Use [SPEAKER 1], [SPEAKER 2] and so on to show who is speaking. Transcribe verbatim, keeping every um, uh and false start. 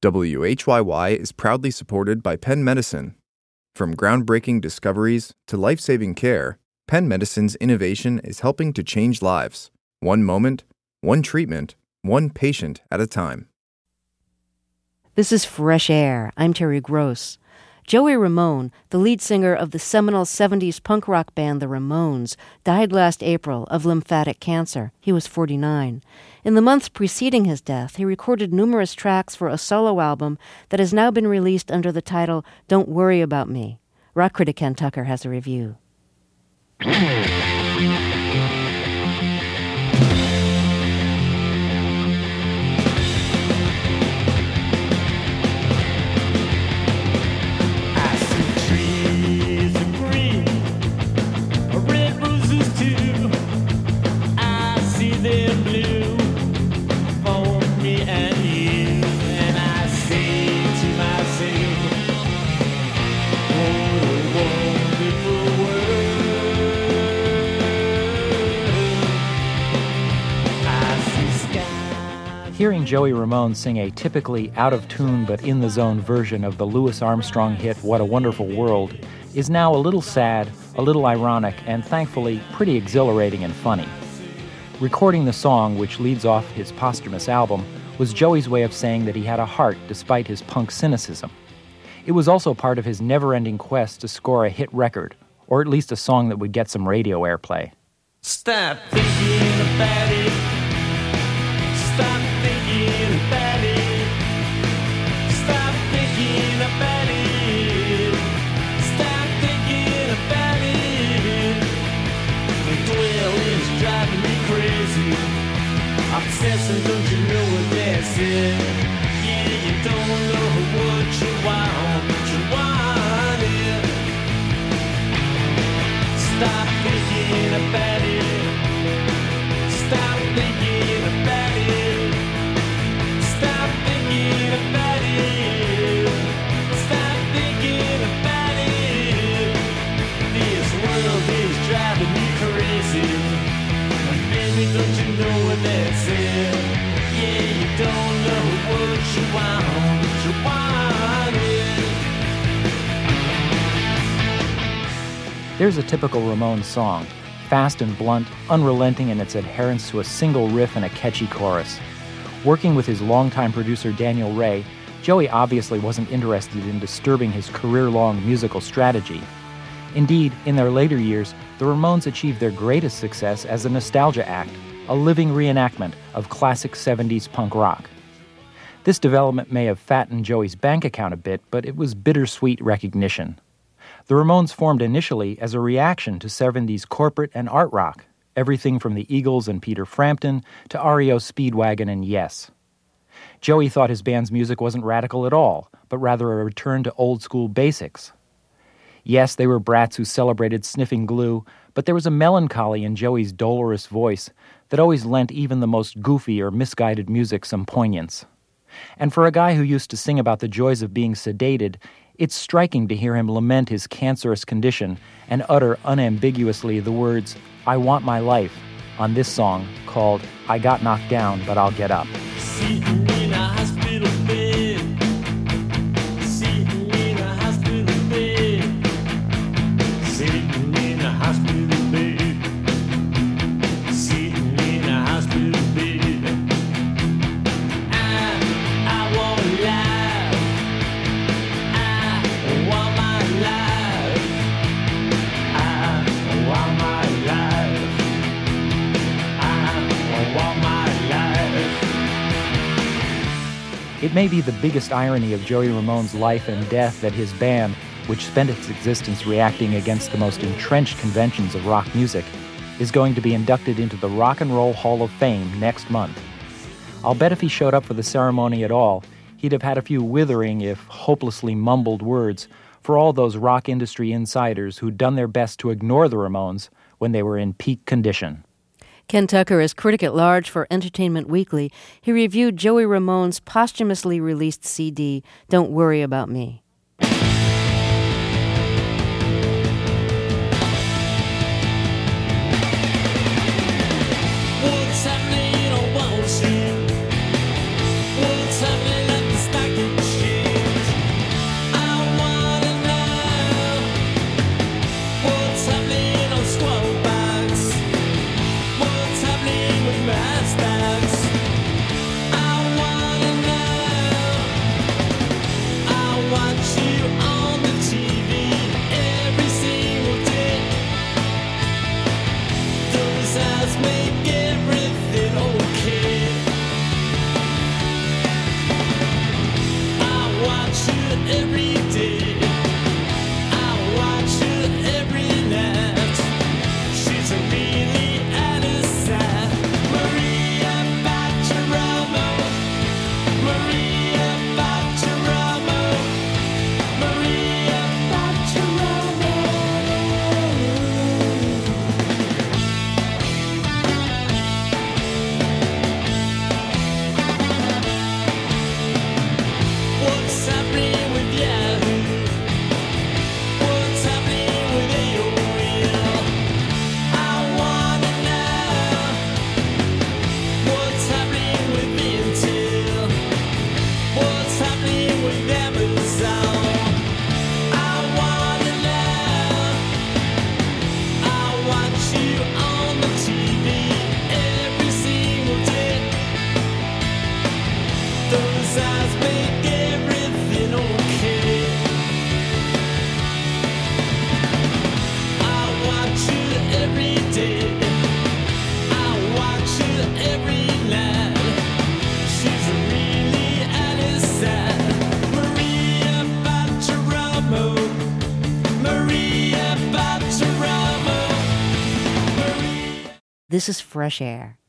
[SPEAKER 1] W H Y Y is proudly supported by Penn Medicine. From groundbreaking discoveries to life-saving care, Penn Medicine's innovation is helping to change lives, one moment, one treatment, one patient at a time.
[SPEAKER 2] This is Fresh Air. I'm Terry Gross. Joey Ramone, the lead singer of the seminal seventies punk rock band The Ramones, died last April of lymphatic cancer. He was forty-nine. In the months preceding his death, he recorded numerous tracks for a solo album that has now been released under the title Don't Worry About Me. Rock critic Ken Tucker has a review.
[SPEAKER 3] Hearing Joey Ramone sing a typically out-of-tune but in-the-zone version of the Louis Armstrong hit What a Wonderful World is now a little sad, a little ironic, and thankfully pretty exhilarating and funny. Recording the song, which leads off his posthumous album, was Joey's way of saying that he had a heart despite his punk cynicism. It was also part of his never-ending quest to score a hit record, or at least a song that would get some radio airplay.
[SPEAKER 4] Stop thinking about it. Stop thinking about it. Stop thinking about it. Stop thinking about it. The dwelling is driving me crazy. Obsessing, don't you know what that's it? Yeah, you don't know what you want, but you want it. Stop thinking about it. Stop thinking about it. Stop thinking about it. Stop thinking about it. This world is driving me crazy. Baby, don't you know what that's it? Yeah, you don't know what you want, but you want it.
[SPEAKER 3] There's a typical Ramones song, fast and blunt, unrelenting in its adherence to a single riff and a catchy chorus. Working with his longtime producer Daniel Ray, Joey obviously wasn't interested in disturbing his career-long musical strategy. Indeed, in their later years, the Ramones achieved their greatest success as a nostalgia act, a living reenactment of classic seventies punk rock. This development may have fattened Joey's bank account a bit, but it was bittersweet recognition. The Ramones formed initially as a reaction to seventies corporate and art rock, everything from the Eagles and Peter Frampton to R E O Speedwagon and Yes. Joey thought his band's music wasn't radical at all, but rather a return to old-school basics. Yes, they were brats who celebrated sniffing glue, but there was a melancholy in Joey's dolorous voice that always lent even the most goofy or misguided music some poignance. And for a guy who used to sing about the joys of being sedated, it's striking to hear him lament his cancerous condition and utter unambiguously the words, "I want my life," on this song called I Got Knocked Down, But I'll Get Up.
[SPEAKER 4] Sitting in a hospital bed. Sitting in a hospital bed. Sitting in a hospital bed. Sitting in a hospital bed. I, I want life. I want my life. I want my life. I want my life.
[SPEAKER 3] It may be the biggest irony of Joey Ramone's life and death that his band, which spent its existence reacting against the most entrenched conventions of rock music, is going to be inducted into the Rock and Roll Hall of Fame next month. I'll bet if he showed up for the ceremony at all, he'd have had a few withering, if hopelessly mumbled words for all those rock industry insiders who'd done their best to ignore the Ramones when they were in peak condition.
[SPEAKER 2] Ken Tucker is critic at large for Entertainment Weekly. He reviewed Joey Ramone's posthumously released C D, Don't Worry About Me.
[SPEAKER 4] What's happening on Wall Street? What's happening at the stock every day. I watch her every night. She's a really out of sight. Maria Bacharamo. Maria Bacharamo. Maria Bacharamo. What's happening with Yahoo? What's happening with A O L? I wanna know. What's happening with Intel? What's happening with Amazon? I wanna know. I watch you on the T V every single day. Those eyes make everything okay. I watch you every day. I watch you every night. She's really out of sight. Maria Bacharamo. Maria Bacharamo. Maria.
[SPEAKER 2] This is Fresh Air.